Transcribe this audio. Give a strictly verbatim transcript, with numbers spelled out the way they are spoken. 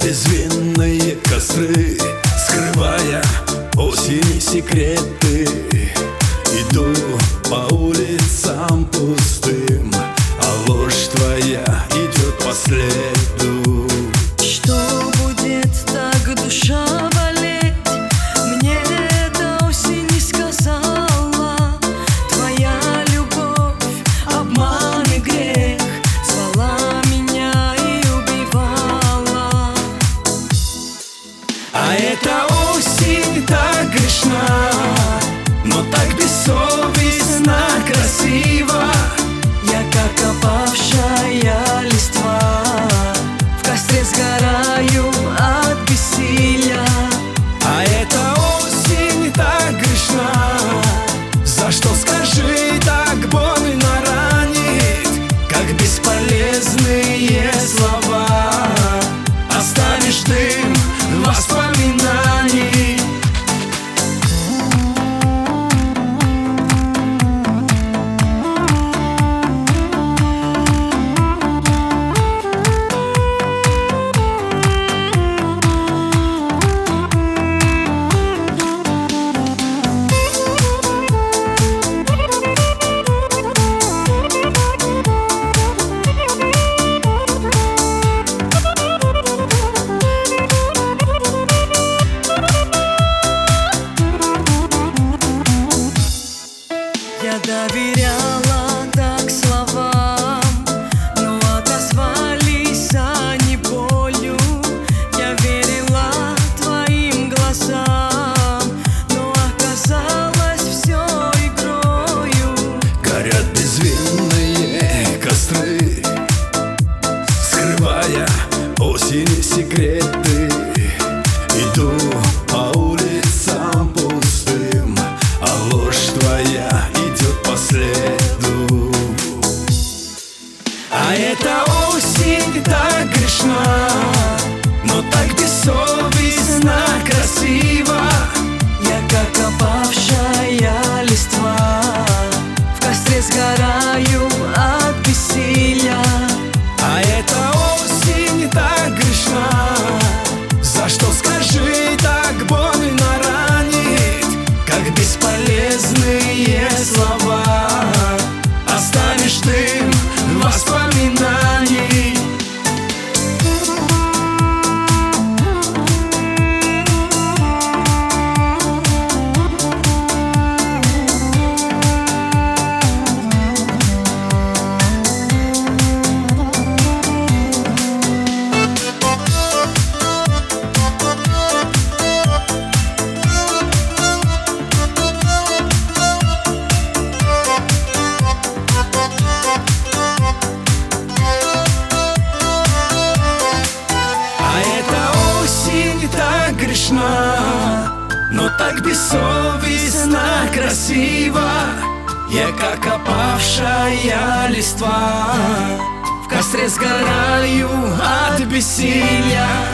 безвинные костры, скрывая осени секреты. Иду по улицам пустым, а ложь твоя идет по следу. Что будет так душа болеть? Мне эта осень не сказала. Твоя любовь, обман и грех звала меня и убивала. А эта осень так грешна, но так бессовестно красиво. Я как опавшая листва, в костре сгораю от бессилия. А эта осень так грешна, за что, скажи, так больно ранит, как бесполезные слова. Останешь дым воспоминаний. Я доверяла так словам, но отозвались они болью. Я верила твоим глазам, но оказалось все игрою. Горят безвинные костры, скрывая осени секреты. Иду по улицам пустым, а ложь твоя идет по следу. А эта осень так грешна, но так бессовестно красиво. Я как опавшая листва, в костре сгораю от бессилия. А эта осень так грешна, за что, скажи, так больно ранит, как бесполезные слова. Останешь дым воспоминаний. Так грешна, но так бессовестно красиво. Я как опавшая листва, в костре сгораю от бессилия.